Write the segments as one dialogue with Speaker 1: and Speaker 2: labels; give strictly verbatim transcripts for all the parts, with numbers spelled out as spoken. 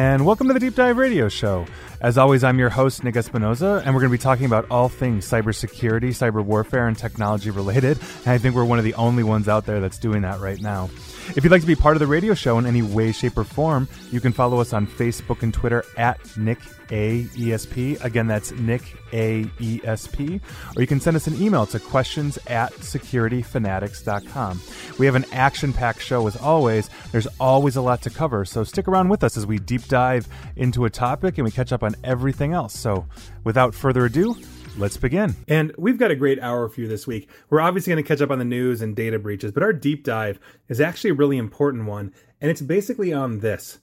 Speaker 1: and welcome to the Deep Dive Radio Show. As always, I'm your host, Nick Espinoza, and we're going to be talking about all things cybersecurity, cyber warfare, and technology related. And I think we're one of the only ones out there that's doing that right now. If you'd like to be part of the radio show in any way, shape, or form, you can follow us on Facebook and Twitter at Nick A E S P. Again, that's Nick A E S P. Or you can send us an email to questions at security fanatics dot com. We have an action-packed show as always. There's always a lot to cover, so stick around with us as we deep dive into a topic and we catch up on everything else. So without further ado, let's begin. And we've got a great hour for you this week. We're obviously going to catch up on the news and data breaches, but our deep dive is actually a really important one, and it's basically on this.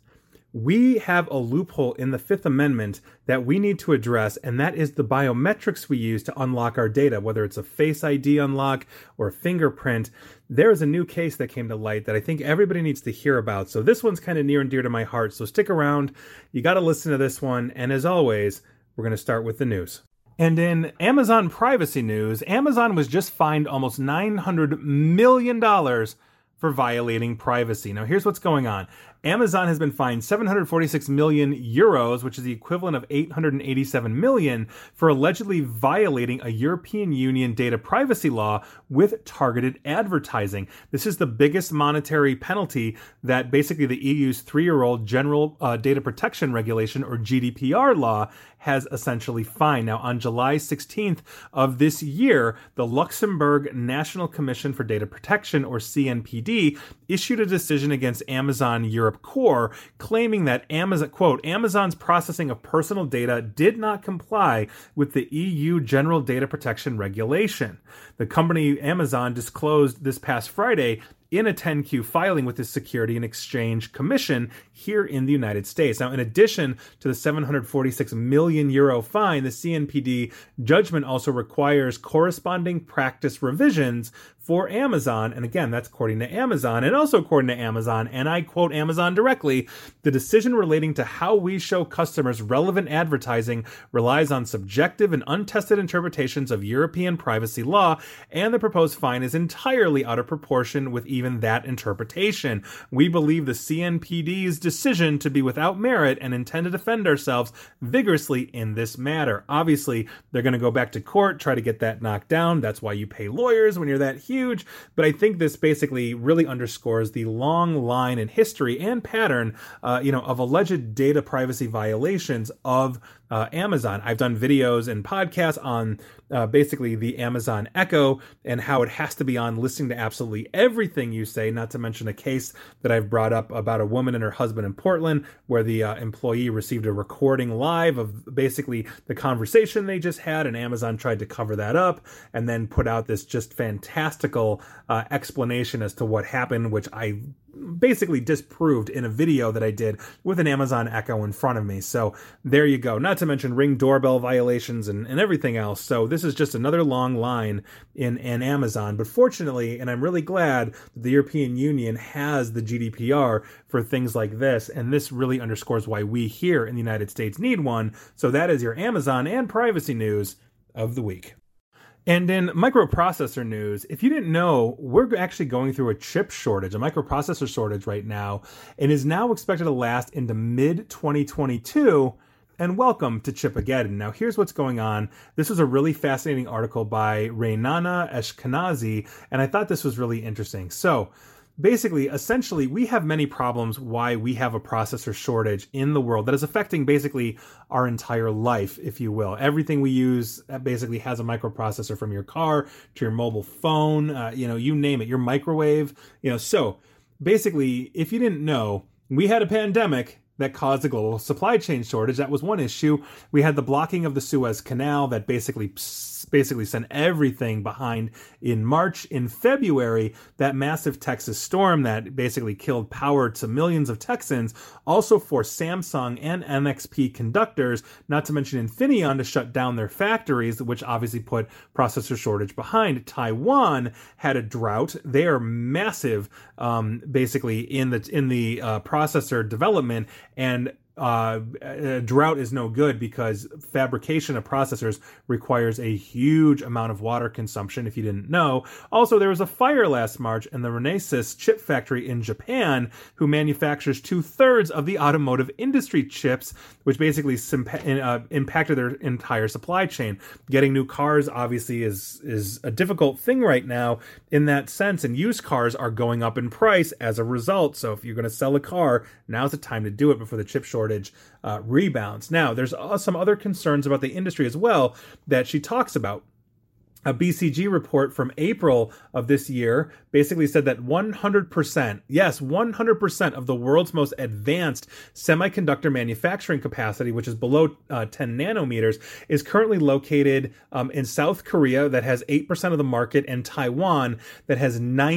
Speaker 1: We have a loophole in the Fifth Amendment that we need to address, and that is the biometrics we use to unlock our data, whether it's a Face I D unlock or a fingerprint. There is a new case that came to light that I think everybody needs to hear about. So this one's kind of near and dear to my heart, so stick around. You got to listen to this one, and as always, we're going to start with the news. And in Amazon privacy news, Amazon was just fined almost nine hundred million dollars for violating privacy. Now, here's what's going on. Amazon has been fined seven hundred forty-six million euros, which is the equivalent of eight hundred eighty-seven million, for allegedly violating a European Union data privacy law with targeted advertising. This is the biggest monetary penalty that basically the E U's three-year-old General uh, Data Protection Regulation, or G D P R law, has essentially fined. Now, on July sixteenth of this year, the Luxembourg National Commission for Data Protection, or C N P D, issued a decision against Amazon Europe Core, claiming that Amazon, quote, Amazon's processing of personal data did not comply with the E U General Data Protection Regulation. The company Amazon disclosed this past Friday in a ten Q filing with the Security and Exchange Commission here in the United States. Now, in addition to the seven hundred forty-six million euro fine, the C N P D judgment also requires corresponding practice revisions for Amazon. And again, that's according to Amazon, and also according to Amazon, and I quote Amazon directly, the decision relating to how we show customers relevant advertising relies on subjective and untested interpretations of European privacy law, and the proposed fine is entirely out of proportion with even that interpretation. We believe the C N P D's decision to be without merit and intend to defend ourselves vigorously in this matter. Obviously, they're going to go back to court, try to get that knocked down. That's why you pay lawyers when you're that huge. But I think this basically really underscores the long line in history and pattern, uh, you know, of alleged data privacy violations of Uh, Amazon. I've done videos and podcasts on uh, basically the Amazon Echo and how it has to be on listening to absolutely everything you say, not to mention a case that I've brought up about a woman and her husband in Portland where the uh, employee received a recording live of basically the conversation they just had, and Amazon tried to cover that up and then put out this just fantastical uh, explanation as to what happened, which I basically disproved in a video that I did with an Amazon Echo in front of me. So there you go. Not to mention Ring doorbell violations and, and everything else. So this is just another long line in, in Amazon. But fortunately, and I'm really glad that the European Union has the G D P R for things like this. And this really underscores why we here in the United States need one. So that is your Amazon and privacy news of the week. And in microprocessor news, if you didn't know, we're actually going through a chip shortage, a microprocessor shortage right now, and is now expected to last into mid twenty twenty-two. And welcome to Chipageddon. Now, here's what's going on. This was a really fascinating article by Reinana Ashkenazi, and I thought this was really interesting. So, basically, essentially, we have many problems why we have a processor shortage in the world that is affecting basically our entire life, if you will. Everything we use basically has a microprocessor, from your car to your mobile phone, uh, you know, you name it, your microwave, you know. So basically, if you didn't know, we had a pandemic that caused a global supply chain shortage. That was one issue. We had the blocking of the Suez Canal that basically basically sent everything behind in March. In February, that massive Texas storm that basically killed power to millions of Texans also forced Samsung and N X P conductors, not to mention Infineon, to shut down their factories, which obviously put processor shortage behind. Taiwan had a drought. They are massive, um, basically in the in the uh, processor development, and uh, a drought is no good because fabrication of processors requires a huge amount of water consumption, if you didn't know. Also, there was a fire last March in the Renesas chip factory in Japan, who manufactures two-thirds of the automotive industry chips, which basically uh, impacted their entire supply chain. Getting new cars, obviously, is, is a difficult thing right now in that sense, and used cars are going up in price as a result. So if you're going to sell a car, now's the time to do it before the chip shortage uh, rebounds. Now, there's uh, some other concerns about the industry as well that she talks about. A B C G report from April of this year basically said that one hundred percent, yes, one hundred percent of the world's most advanced semiconductor manufacturing capacity, which is below uh, ten nanometers, is currently located um, in South Korea, that has eight percent of the market, and Taiwan, that has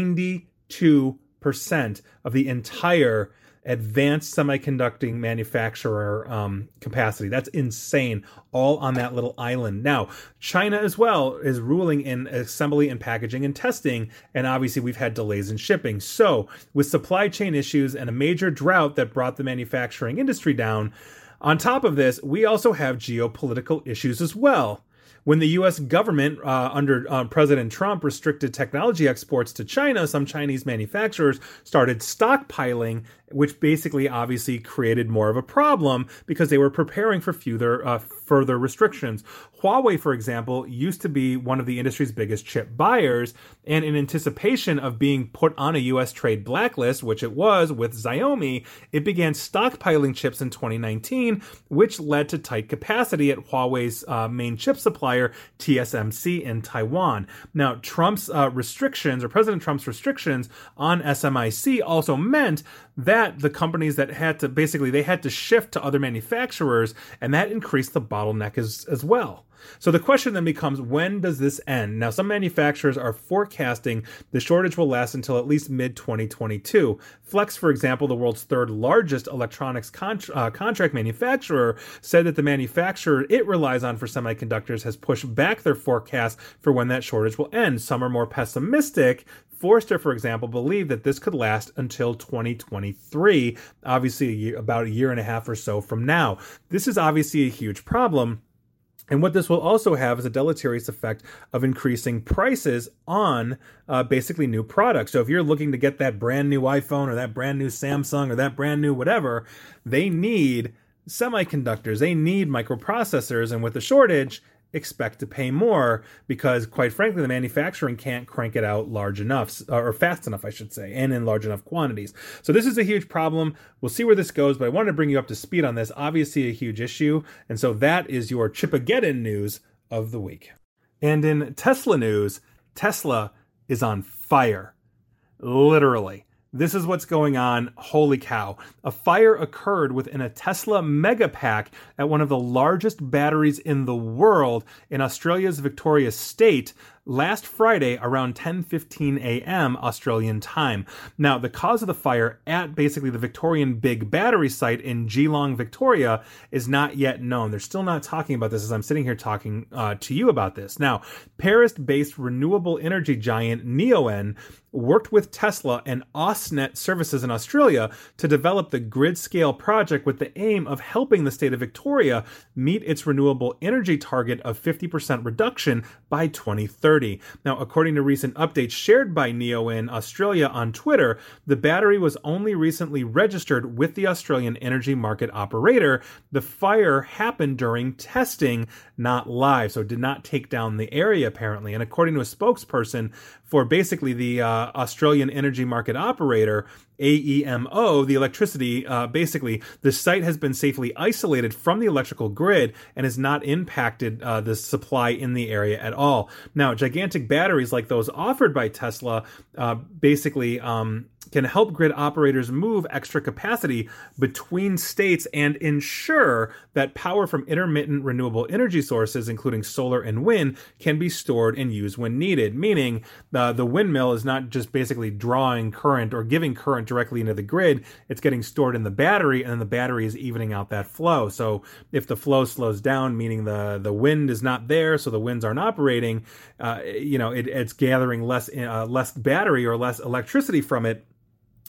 Speaker 1: ninety-two percent of the entire advanced semiconducting manufacturer um, capacity. That's insane, all on that little island. Now, China as well is ruling in assembly and packaging and testing, and obviously we've had delays in shipping. So, with supply chain issues and a major drought that brought the manufacturing industry down, on top of this, we also have geopolitical issues as well. When the U S government, uh, under uh, President Trump, restricted technology exports to China, some Chinese manufacturers started stockpiling, which basically obviously created more of a problem because they were preparing for further, uh, further restrictions. Huawei, for example, used to be one of the industry's biggest chip buyers, and in anticipation of being put on a U S trade blacklist, which it was with Xiaomi, it began stockpiling chips in twenty nineteen, which led to tight capacity at Huawei's uh, main chip supplier, T S M C, in Taiwan. Now, Trump's uh, restrictions, or President Trump's restrictions on S M I C also meant that the companies that had to, basically, they had to shift to other manufacturers, and that increased the bottleneck as, as well. So the question then becomes, when does this end? Now, some manufacturers are forecasting the shortage will last until at least mid twenty twenty-two. Flex, for example, the world's third largest electronics con- uh, contract manufacturer, said that the manufacturer it relies on for semiconductors has pushed back their forecast for when that shortage will end. Some are more pessimistic. Forrester, for example, believed that this could last until twenty twenty-three, obviously a year, about a year and a half or so from now. This is obviously a huge problem. And what this will also have is a deleterious effect of increasing prices on uh, basically new products. So if you're looking to get that brand new iPhone or that brand new Samsung or that brand new whatever, they need semiconductors, they need microprocessors, and with the shortage, expect to pay more because, quite frankly, the manufacturing can't crank it out large enough, or fast enough, I should say, and in large enough quantities. So this is a huge problem. We'll see where this goes, but I wanted to bring you up to speed on this. Obviously a huge issue, and so that is your Chipageddon news of the week. And in Tesla news, Tesla is on fire. Literally. This is what's going on. Holy cow. A fire occurred within a Tesla Megapack at one of the largest batteries in the world in Australia's Victoria State last Friday around ten fifteen a.m. Australian time. Now, the cause of the fire at basically the Victorian Big Battery site in Geelong, Victoria, is not yet known. They're still not talking about this as I'm sitting here talking uh, to you about this. Now, Paris-based renewable energy giant Neoen worked with Tesla and AusNet Services in Australia to develop the grid-scale project with the aim of helping the state of Victoria meet its renewable energy target of fifty percent reduction by twenty thirty. Now, according to recent updates shared by Neoen Australia on Twitter, the battery was only recently registered with the Australian energy market operator. The fire happened during testing, not live, so it did not take down the area apparently. And according to a spokesperson for basically the uh, Australian energy market operator, A E M O, the electricity, uh, basically, the site has been safely isolated from the electrical grid and has not impacted uh, the supply in the area at all. Now, gigantic batteries like those offered by Tesla uh, basically um, can help grid operators move extra capacity between states and ensure that power from intermittent renewable energy sources, including solar and wind, can be stored and used when needed, meaning uh, the windmill is not just basically drawing current or giving current directly into the grid, it's getting stored in the battery, and then the battery is evening out that flow. So if the flow slows down, meaning the, the wind is not there, so the winds aren't operating, uh, you know, it, it's gathering less uh, less battery or less electricity from it,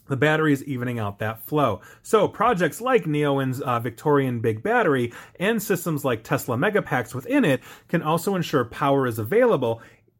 Speaker 1: the battery is evening out that flow. So projects like Neoen's uh, Victorian Big Battery and systems like Tesla Megapacks within it can also ensure power is available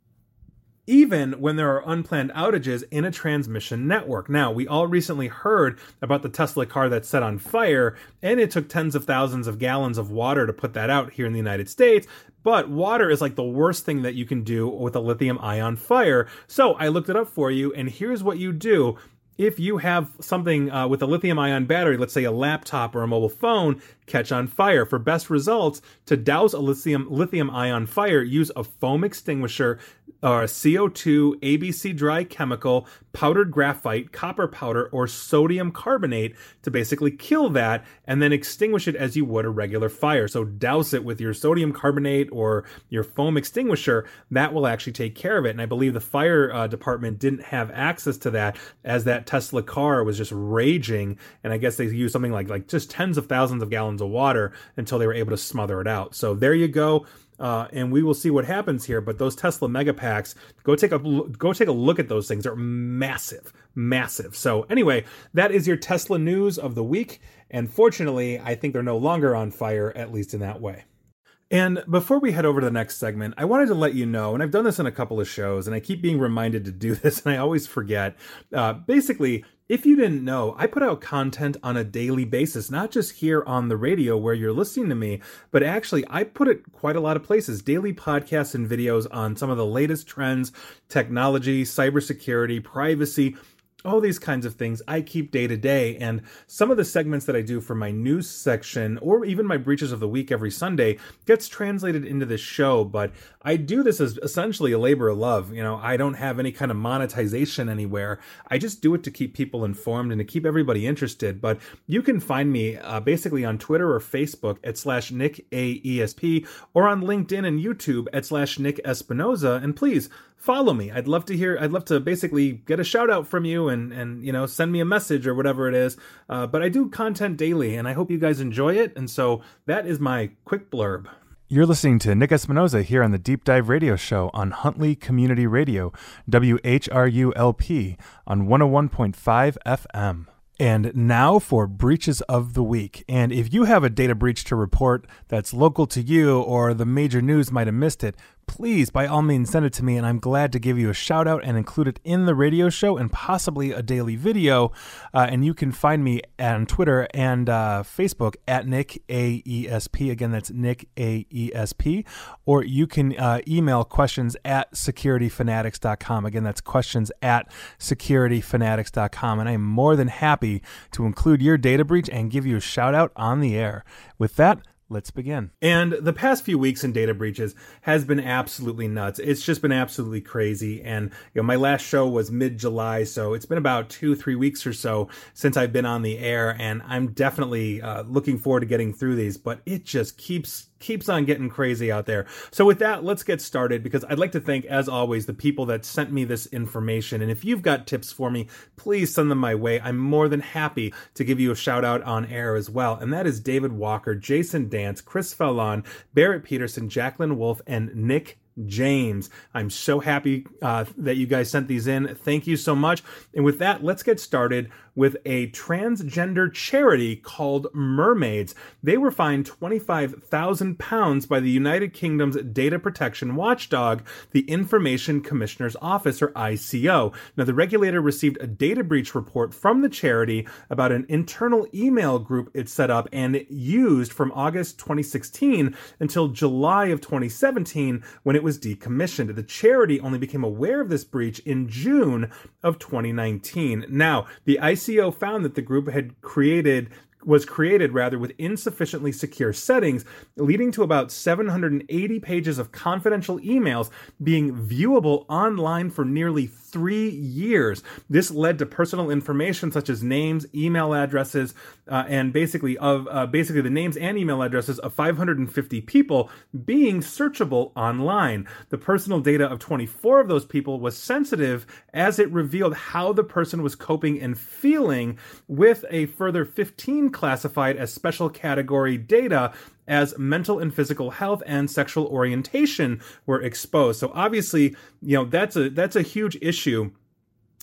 Speaker 1: even when there are unplanned outages in a transmission network. Now, we all recently heard about the Tesla car that set on fire, and it took tens of thousands of gallons of water to put that out here in the United States. But water is like the worst thing that you can do with a lithium-ion fire. So I looked it up for you, and here's what you do. If you have something uh, with a lithium-ion battery, let's say a laptop or a mobile phone, catch on fire. For best results, to douse a lithium lithium-ion fire, use a foam extinguisher or a C O two, A B C dry chemical, powdered graphite, copper powder, or sodium carbonate to basically kill that, and then extinguish it as you would a regular fire. So douse it with your sodium carbonate or your foam extinguisher. That will actually take care of it. And I believe the fire uh, department didn't have access to that, as that Tesla car was just raging, and I guess they used something like like just tens of thousands of gallons of water until they were able to smother it out. So there you go. Uh, and we will see what happens here. But those Tesla Megapacks, go take a go take a look at those things. They're massive, massive. So anyway, that is your Tesla news of the week. And fortunately, I think they're no longer on fire, at least in that way. And before we head over to the next segment, I wanted to let you know, and I've done this in a couple of shows, and I keep being reminded to do this, and I always forget. Uh, basically, if you didn't know, I put out content on a daily basis, not just here on the radio where you're listening to me, but actually I put it quite a lot of places, daily podcasts and videos on some of the latest trends, technology, cybersecurity, privacy, all these kinds of things I keep day to day. And some of the segments that I do for my news section, or even my breaches of the week every Sunday, gets translated into this show. But I do this as essentially a labor of love. You know, I don't have any kind of monetization anywhere. I just do it to keep people informed and to keep everybody interested. But you can find me uh, basically on Twitter or Facebook at slash Nick A E S P, or on LinkedIn and YouTube at slash Nick Espinoza. And please follow me. I'd love to hear, I'd love to basically get a shout out from you and, and, you know, send me a message or whatever it is. Uh, but I do content daily, and I hope you guys enjoy it. And so that is my quick blurb. You're listening to Nick Espinoza here on the Deep Dive Radio Show on Huntley Community Radio, W H R U L P, on one oh one point five F M. And now for breaches of the week. And if you have a data breach to report that's local to you, or the major news might have missed it, please, by all means, send it to me, and I'm glad to give you a shout out and include it in the radio show and possibly a daily video. Uh, and you can find me on Twitter and uh, Facebook at Nick A E S P. Again, that's Nick A E S P. Or you can uh, email questions at security fanatics dot com. Again, that's questions at security fanatics dot com. And I'm more than happy to include your data breach and give you a shout out on the air. With that, let's begin. And the past few weeks in data breaches has been absolutely nuts. It's just been absolutely crazy. And you know, my last show was mid-July, so it's been about two, three weeks or so since I've been on the air, and I'm definitely uh, looking forward to getting through these, but it just keeps keeps on getting crazy out there. So with that, let's get started, because I'd like to thank, as always, the people that sent me this information. And if you've got tips for me, please send them my way. I'm more than happy to give you a shout out on air as well. And that is David Walker, Jason Dance, Chris Fallon, Barrett Peterson, Jacqueline Wolf, and Nick James. I'm so happy uh, that you guys sent these in. Thank you so much. And with that, let's get started with a transgender charity called Mermaids. They were fined twenty-five thousand pounds by the United Kingdom's data protection watchdog, the Information Commissioner's Office, or I C O. Now, the regulator received a data breach report from the charity about an internal email group it set up and used from August twenty sixteen until July of twenty seventeen, when it was decommissioned. The charity only became aware of this breach in June of twenty nineteen. Now, the I C O found that the group had created was created rather with insufficiently secure settings, leading to about seven hundred eighty pages of confidential emails being viewable online for nearly three years. This led to personal information such as names, email addresses, uh, and basically of uh, basically the names and email addresses of five hundred fifty people being searchable online. The personal data of twenty-four of those people was sensitive, as it revealed how the person was coping and feeling, with a further fifteen classified as special category data, as mental and physical health and sexual orientation were exposed. So obviously, you know, that's a that's a huge issue.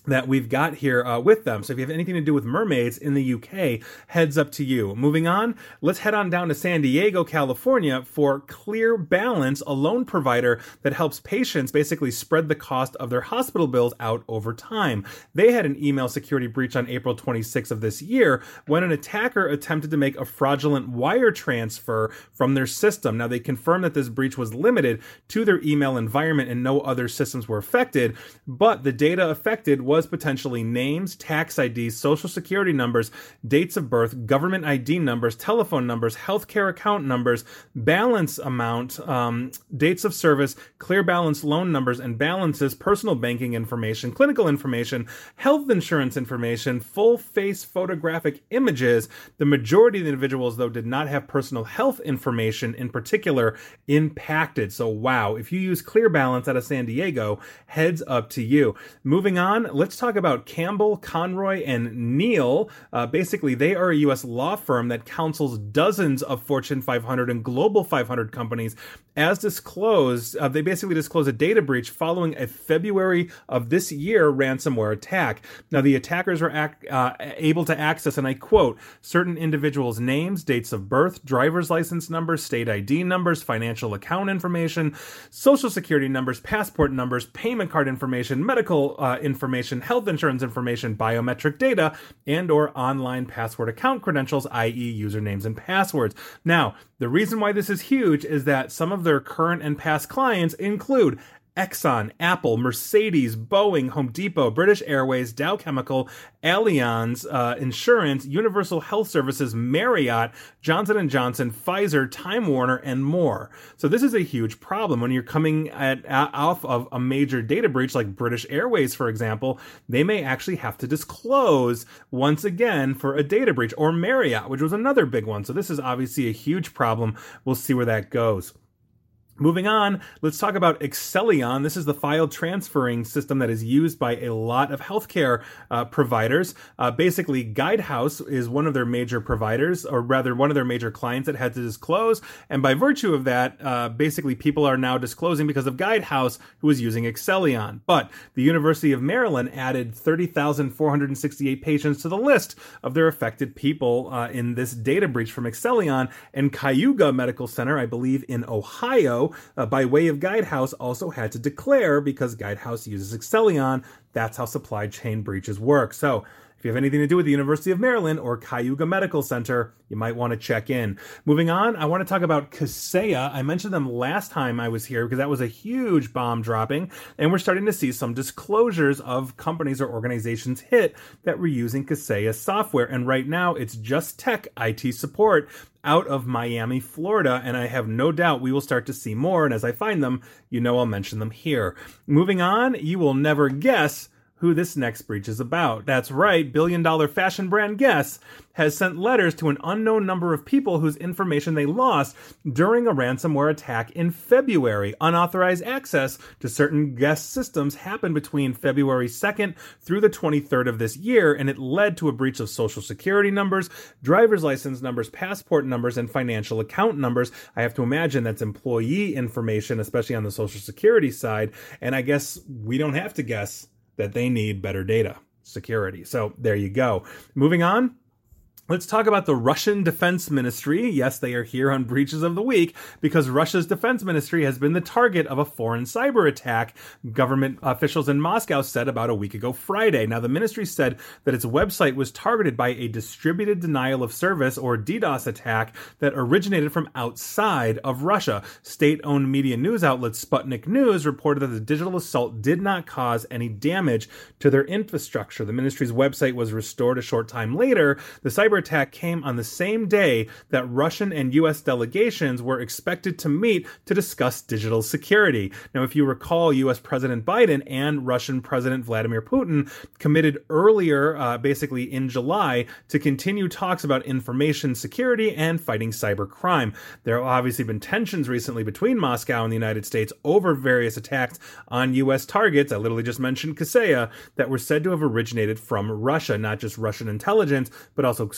Speaker 1: that we've got here uh, with them. So if you have anything to do with mermaids in the U K, heads up to you. Moving on, let's head on down to San Diego, California for Clear Balance, a loan provider that helps patients basically spread the cost of their hospital bills out over time. They had an email security breach on April twenty-sixth of this year when an attacker attempted to make a fraudulent wire transfer from their system. Now, they confirmed that this breach was limited to their email environment and no other systems were affected, but the data affected was was potentially names, tax I Ds, social security numbers, dates of birth, government I D numbers, telephone numbers, healthcare account numbers, balance amount, um, dates of service, clear balance loan numbers and balances, personal banking information, clinical information, health insurance information, full face photographic images. The majority of the individuals, though, did not have personal health information in particular impacted. So, wow, if you use Clear Balance out of San Diego, heads up to you. Moving on, let's talk about Campbell, Conroy, and Neal. Uh, basically, they are a U S law firm that counsels dozens of Fortune five hundred and Global five hundred companies. As disclosed, uh, they basically disclosed a data breach following a February of this year ransomware attack. Now, the attackers were ac- uh, able to access, and I quote, certain individuals' names, dates of birth, driver's license numbers, state I D numbers, financial account information, social security numbers, passport numbers, payment card information, medical uh, information, health insurance information, biometric data, and or online password account credentials, that is usernames and passwords. Now, the reason why this is huge is that some of their current and past clients include Exxon, Apple, Mercedes, Boeing, Home Depot, British Airways, Dow Chemical, Allianz uh, Insurance, Universal Health Services, Marriott, Johnson and Johnson, Pfizer, Time Warner, and more. So this is a huge problem when you're coming at, at off of a major data breach like British Airways, for example. They may actually have to disclose once again for a data breach, or Marriott, which was another big one. So this is obviously a huge problem. We'll see where that goes. Moving on, let's talk about Excellion. This is the file transferring system that is used by a lot of healthcare uh, providers. Uh, basically, Guidehouse is one of their major providers, or rather one of their major clients that had to disclose. And by virtue of that, uh, basically people are now disclosing because of Guidehouse, who was using Excellion. But the University of Maryland added thirty thousand four hundred sixty-eight patients to the list of their affected people uh, in this data breach from Excellion. And Cayuga Medical Center, I believe in Ohio, Uh, by way of Guidehouse, also had to declare because Guidehouse uses Excellion. That's how supply chain breaches work. So if you have anything to do with the University of Maryland or Cayuga Medical Center, you might want to check in. Moving on, I want to talk about Kaseya. I mentioned them last time I was here because that was a huge bomb dropping, and we're starting to see some disclosures of companies or organizations hit that were using Kaseya software. And right now, it's Just Tech I T support out of Miami, Florida, and I have no doubt we will start to see more, and as I find them, you know I'll mention them here. Moving on, you will never guess who this next breach is about. That's right, billion-dollar fashion brand Guess has sent letters to an unknown number of people whose information they lost during a ransomware attack in February. Unauthorized access to certain Guess systems happened between February second through the twenty-third of this year, and it led to a breach of social security numbers, driver's license numbers, passport numbers, and financial account numbers. I have to imagine that's employee information, especially on the social security side, and I guess we don't have to guess that they need better data security. So there you go. Moving on. Let's talk about the Russian Defense Ministry. Yes, they are here on Breaches of the Week because Russia's Defense Ministry has been the target of a foreign cyber attack, government officials in Moscow said about a week ago Friday. Now, the ministry said that its website was targeted by a distributed denial of service, or DDoS attack, that originated from outside of Russia. State-owned media news outlet Sputnik News reported that the digital assault did not cause any damage to their infrastructure. The ministry's website was restored a short time later. The cyber attack came on the same day that Russian and U S delegations were expected to meet to discuss digital security. Now, if you recall, U S President Biden and Russian President Vladimir Putin committed earlier, uh, basically in July, to continue talks about information security and fighting cybercrime. There have obviously been tensions recently between Moscow and the United States over various attacks on U S targets. I literally just mentioned Kaseya, that were said to have originated from Russia, not just Russian intelligence, but also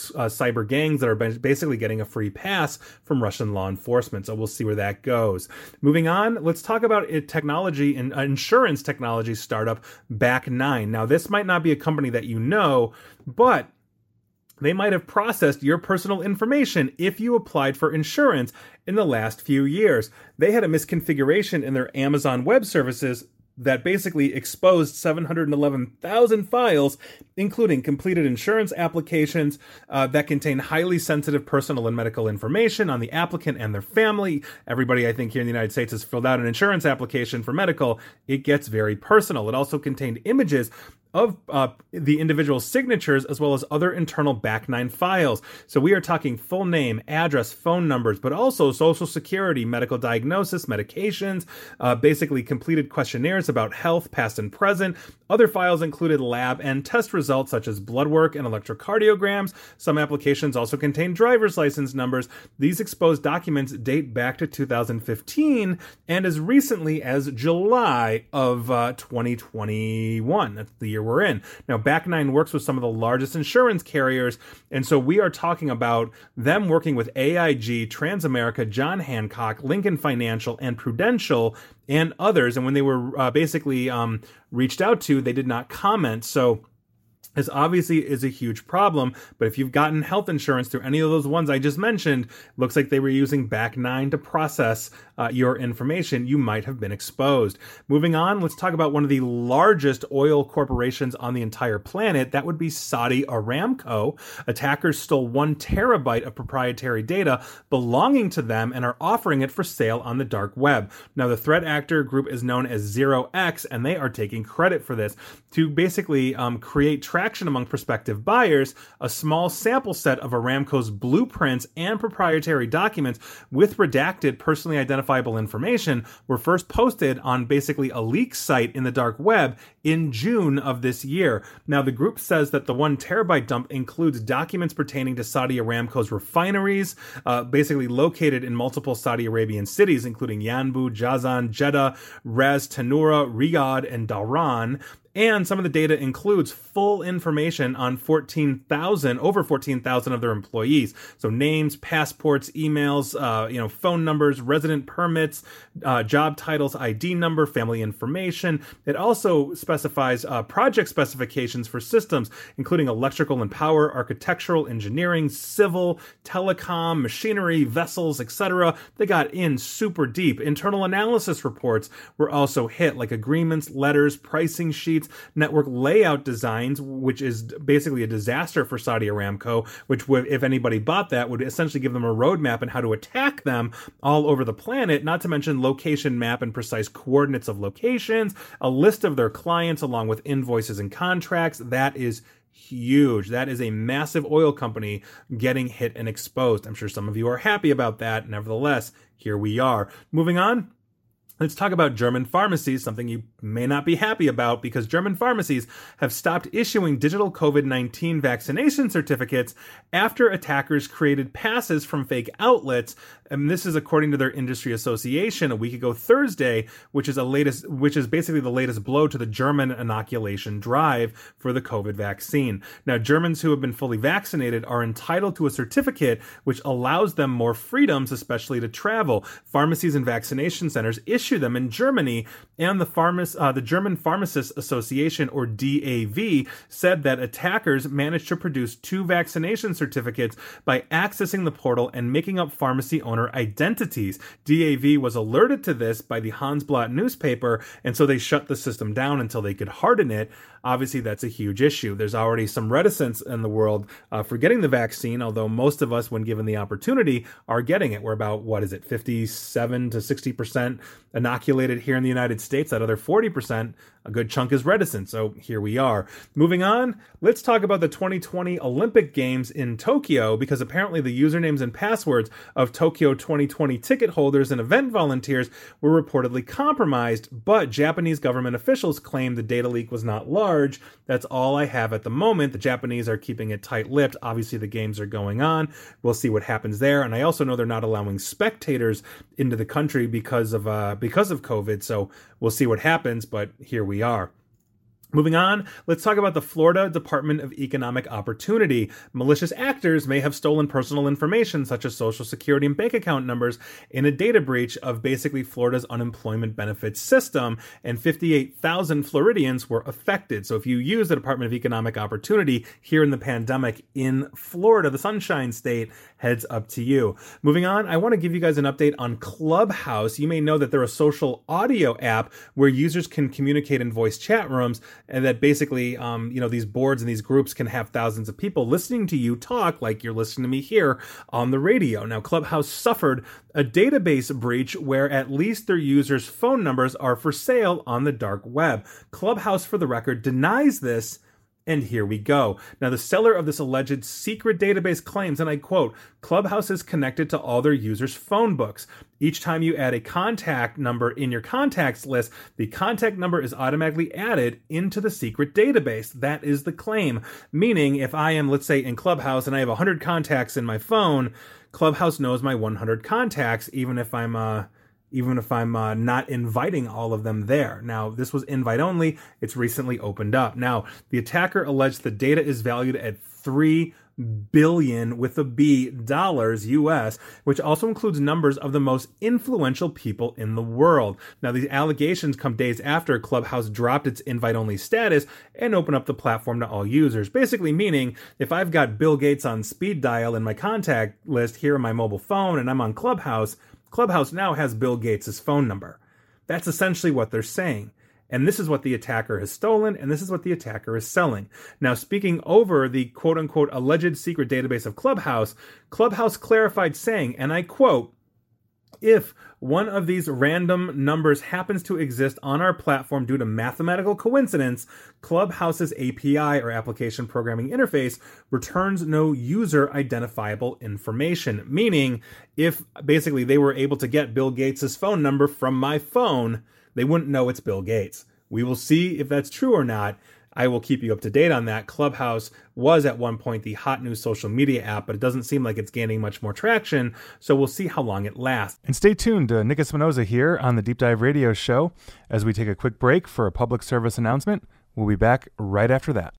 Speaker 1: uh, cyber gangs that are basically getting a free pass from Russian law enforcement. So we'll see where that goes. Moving on, let's talk about a technology and uh, insurance technology startup Back nine. Now, this might not be a company that you know, but they might have processed your personal information if you applied for insurance in the last few years. They had a misconfiguration in their Amazon Web Services that basically exposed seven hundred eleven thousand files, including completed insurance applications uh, that contain highly sensitive personal and medical information on the applicant and their family. Everybody, I think, here in the United States has filled out an insurance application for medical. It gets very personal. It also contained images of uh, the individual signatures as well as other internal Back nine files. So we are talking full name, address, phone numbers, but also social security, medical diagnosis, medications, uh, basically completed questionnaires about health, past and present. Other files included lab and test results such as blood work and electrocardiograms. Some applications also contain driver's license numbers. These exposed documents date back to two thousand fifteen and as recently as July of uh, twenty twenty-one. That's the year we're in. Now, Back nine works with some of the largest insurance carriers, and so we are talking about them working with A I G, Transamerica, John Hancock, Lincoln Financial, and Prudential, and others. And when they were uh, basically um, reached out to, they did not comment. So this obviously is a huge problem, but if you've gotten health insurance through any of those ones I just mentioned, looks like they were using Back nine to process uh, your information. You might have been exposed. Moving on, let's talk about one of the largest oil corporations on the entire planet. That would be Saudi Aramco. Attackers stole one terabyte of proprietary data belonging to them and are offering it for sale on the dark web. Now, the threat actor group is known as Zero X, and they are taking credit for this to basically um, create traction among prospective buyers. A small sample set of Aramco's blueprints and proprietary documents with redacted personally identifiable information were first posted on basically a leak site in the dark web in June of this year. Now, the group says that the one terabyte dump includes documents pertaining to Saudi Aramco's refineries, uh, basically located in multiple Saudi Arabian cities, including Yanbu, Jazan, Jeddah, Ras Tanura, Riyadh, and Dhahran. And some of the data includes full information on fourteen thousand, over fourteen thousand of their employees. So names, passports, emails, uh, you know, phone numbers, resident permits, uh, job titles, I D number, family information. It also specifies uh, project specifications for systems, including electrical and power, architectural, engineering, civil, telecom, machinery, vessels, et cetera. They got in super deep. Internal analysis reports were also hit, like agreements, letters, pricing sheets, network layout designs, which is basically a disaster for Saudi Aramco, which would, if anybody bought that, would essentially give them a roadmap on how to attack them all over the planet, not to mention location map and precise coordinates of locations, a list of their clients along with invoices and contracts. That is huge. That is a massive oil company getting hit and exposed. I'm sure some of you are happy about that. Nevertheless, here we are. Moving on. Let's talk about German pharmacies, something you may not be happy about, because German pharmacies have stopped issuing digital COVID nineteen vaccination certificates after attackers created passes from fake outlets. And this is according to their industry association a week ago Thursday, which is a latest, which is basically the latest blow to the German inoculation drive for the COVID vaccine. Now, Germans who have been fully vaccinated are entitled to a certificate which allows them more freedoms, especially to travel. Pharmacies and vaccination centers issue them in Germany, and the pharmac- uh, the German Pharmacists Association, or D A V, said that attackers managed to produce two vaccination certificates by accessing the portal and making up pharmacy owner identities. D A V was alerted to this by the Handelsblatt newspaper, and so they shut the system down until they could harden it. Obviously, that's a huge issue. There's already some reticence in the world uh, for getting the vaccine, although most of us, when given the opportunity, are getting it. We're about, what is it, fifty-seven to sixty percent inoculated here in the United States. That other forty percent, a good chunk, is reticent. So here we are. Moving on, let's talk about the twenty twenty Olympic Games in Tokyo, because apparently the usernames and passwords of Tokyo twenty twenty ticket holders and event volunteers were reportedly compromised, but Japanese government officials claim the data leak was not large. That's all I have at the moment. The Japanese are keeping it tight-lipped. Obviously, the games are going on. We'll see what happens there. And I also know they're not allowing spectators into the country because of uh, because of COVID. So we'll see what happens, but here we are. Moving on, let's talk about the Florida Department of Economic Opportunity. Malicious actors may have stolen personal information such as social security and bank account numbers in a data breach of basically Florida's unemployment benefits system, and fifty-eight thousand Floridians were affected. So if you use the Department of Economic Opportunity here in the pandemic in Florida, the Sunshine State, heads up to you. Moving on, I want to give you guys an update on Clubhouse. You may know that they're a social audio app where users can communicate in voice chat rooms, and that basically, um, you know, these boards and these groups can have thousands of people listening to you talk like you're listening to me here on the radio. Now, Clubhouse suffered a database breach where at least their users' phone numbers are for sale on the dark web. Clubhouse, for the record, denies this. And here we go. Now, the seller of this alleged secret database claims, and I quote, Clubhouse is connected to all their users' phone books. Each time you add a contact number in your contacts list, the contact number is automatically added into the secret database. That is the claim. Meaning, if I am, let's say, in Clubhouse and I have one hundred contacts in my phone, Clubhouse knows my one hundred contacts, even if I'm uh even if I'm uh, not inviting all of them there. Now, this was invite only. It's recently opened up. Now, the attacker alleged the data is valued at three billion with a B dollars U S, which also includes numbers of the most influential people in the world. Now, these allegations come days after Clubhouse dropped its invite-only status and opened up the platform to all users. Basically meaning, if I've got Bill Gates on speed dial in my contact list here on my mobile phone and I'm on Clubhouse, Clubhouse now has Bill Gates' phone number. That's essentially what they're saying. And this is what the attacker has stolen, and this is what the attacker is selling. Now, speaking over the quote-unquote alleged secret database of Clubhouse, Clubhouse clarified saying, and I quote, if one of these random numbers happens to exist on our platform due to mathematical coincidence, Clubhouse's A P I, or Application Programming Interface, returns no user identifiable information. Meaning, if basically they were able to get Bill Gates' phone number from my phone, they wouldn't know it's Bill Gates. We will see if that's true or not. I will keep you up to date on that. Clubhouse was at one point the hot new social media app, but it doesn't seem like it's gaining much more traction, so we'll see how long it lasts. And stay tuned to Nick Espinoza here on the Deep Dive Radio Show as we take a quick break for a public service announcement. We'll be back right after that.